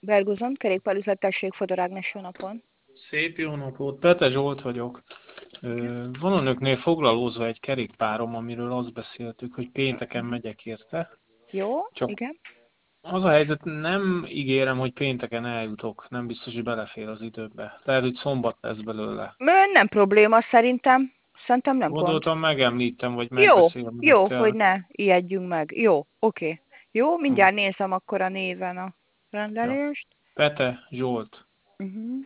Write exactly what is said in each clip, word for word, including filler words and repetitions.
Berguzon, kerékpárüzletesség Fodor Ágnes, jó napon. Szép jó napot, Pete Zsolt vagyok. Ö, Van önöknél foglalózva egy kerékpárom, amiről azt beszéltük, hogy pénteken Uh-huh. megyek érte. Jó, Csak igen. az a helyzet, nem ígérem, hogy pénteken eljutok, nem biztos, hogy belefér az időbe. Lehet, hogy szombat lesz belőle. Ö, Nem probléma szerintem. Szerintem nem gond. Gondoltam, megemlítem, vagy Jó, megbeszélem jó, hogy önökkel. ne ijedjünk meg. Jó, oké. Jó, Hm, mindjárt nézem akkor a néven a ja. rendelést. Pete Zsolt. Uh-huh.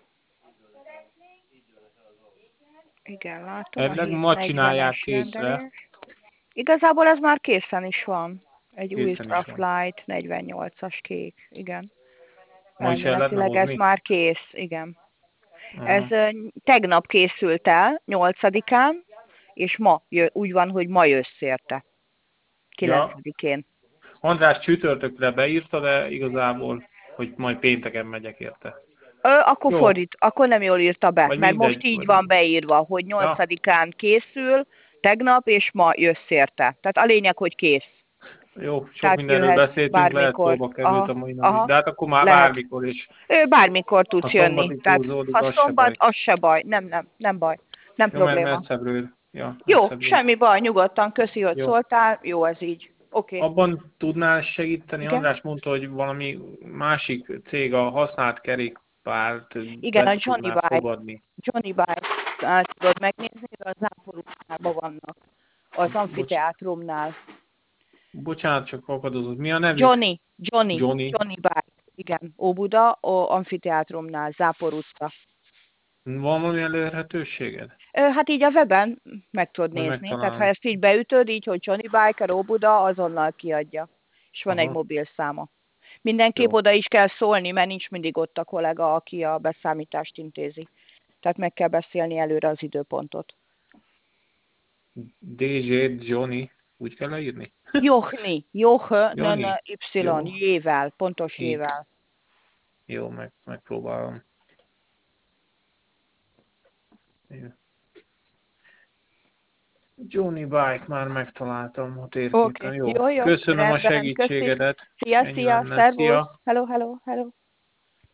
Igen, látom a Elvileg ma csinálják hétszáznegyvenes készre, rendelés. Igazából ez már készen is van. Egy készen Ultra is van. Flight negyvennyolcas kék. Igen. Ma is el lehetne Elméletileg ez hozni? már kész. Igen. Ez Aha. ö, tegnap készült el, nyolcadikán, és ma, jö, úgy van, hogy ma jössz érte, Ja, kilencedikén. András csütörtökre beírta, de igazából, hogy majd pénteken megyek érte. Ö, akkor Jó, fordít, akkor nem jól írta be, vagy mert most mindegy, így vagy... van beírva, hogy Ja, nyolcadikán készül, tegnap, és ma jössz érte. Tehát a lényeg, hogy kész. jó, sok Tehát mindenről jöhetsz beszéltünk, lehet bármikor. szóba került Aha, a mai nap is, aha, de hát akkor már lehet. bármikor is. Ő bármikor Ha tudsz jönni. szombatig Tehát húzódik, ha az se szombat, baj. az se baj. Nem, nem, nem baj. Nem Jó, mert probléma. messzebbről, ja, Jó, messzebbről. semmi baj, nyugodtan, köszi, hogy Jó. szóltál. Jó, ez így. Oké. Okay. Abban tudnál segíteni? Igen? András mondta, hogy valami másik cég a használt kerékpárt Igen, be a Johnny tudná Bike. fogadni. Johnny Bike-nál tudod megnézni, a Záporútnában vannak. Az Bocs, amfiteátrumnál. bocsánat, csak akadozott. Mi a nevük? Johnny, Johnny, Johnny. Johnny Bike. Igen, Óbuda, a amfiteátrumnál, Zápor utca. Van valami elérhetőséged? Ö, Hát így a weben meg tudod Majd nézni. Tehát ha megtalálom. ezt így beütöd, így, hogy Johnny Bike, Óbuda, azonnal kiadja. És van egy Aha, mobil száma. Mindenképp jó. oda is kell szólni, mert nincs mindig ott a kollega, aki a beszámítást intézi. Tehát meg kell beszélni előre az időpontot. dé zsé Johnny, úgy kell leírni? Johni, Joh, N, Johnny, Y, jó. jével, pontos Így. jével. Jó, meg, megpróbálom. Jó. Johnny Bike, már megtaláltam a Oké, térképen. Jó. jó, jó, Köszönöm a rendben, köszi. segítségedet. Szia, Ennyi szia, lenne. szervusz. Szia! Hello, hello, hello.